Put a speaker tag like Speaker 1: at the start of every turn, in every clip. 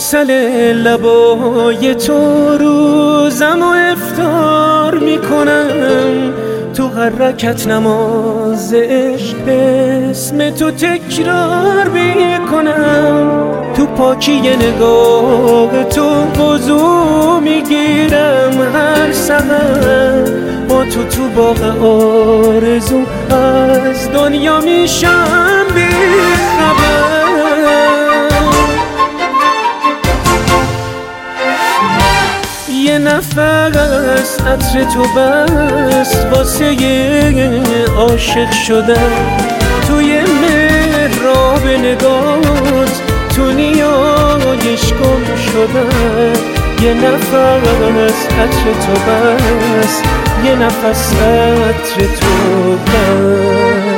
Speaker 1: عسل لبای تو روزم و افطار میکنم، تو هر رکعت نماز عشق اسم تو تکرار میکنم، تو پاکی نگاه تو وضو میگیرم هر سحر، با تو باغ آرزو از دنیا میشم بی‌خبر. یه نفس عطر تو بس واسه عاشق شدن، توی محراب نگات تو نیایش گم شدن. یه نفس عطر تو بس، یه نفس عطر تو بس.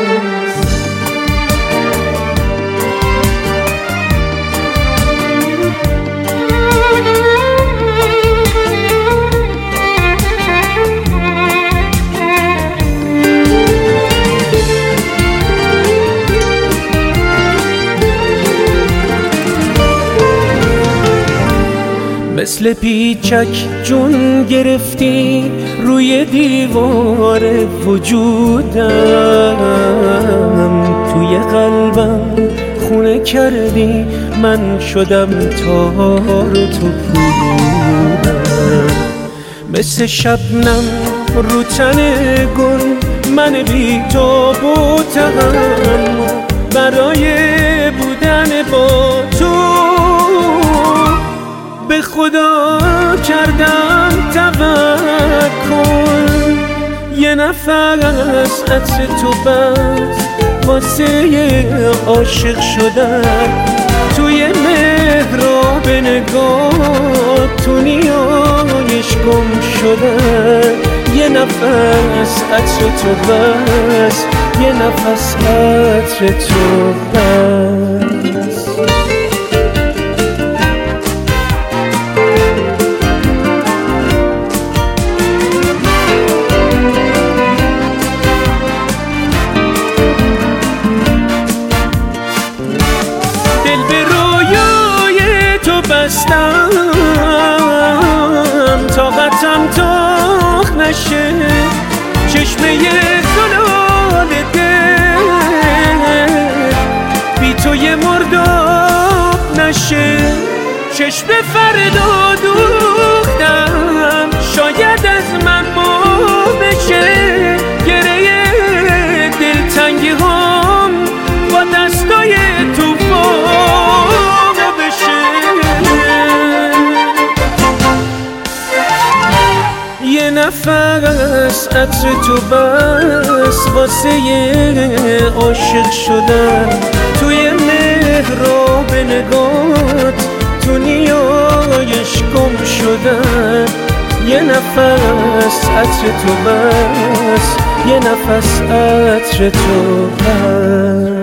Speaker 1: مثل پیچک جون گرفتی روی دیوار وجودم، توی قلبم خونه کردی، من شدم تار و تو پودم. مثل شبنم رو تن گل من بی تو بودم، برای بودن با تو به خدا کردم توکل. یه نفس عطر تو بس واسه عاشق شدن، توی محراب نگاه تو نیایش گم شدن. یه نفس عطر تو بس، یه نفس عطر تو بس. طاقتم تاخ نشه، چشمه زلال دل بی تو یه مرداب نشه. چشم فردا دوختم، شاید از من ما بشه، گره دلتنگی هم با دستای توفان بشه. یه نفس عطر تو بس واسه عاشق شدن، توی محراب نگات تو نیایش گم شدن. یه نفس عطر تو بس، یه نفس عطر تو بس.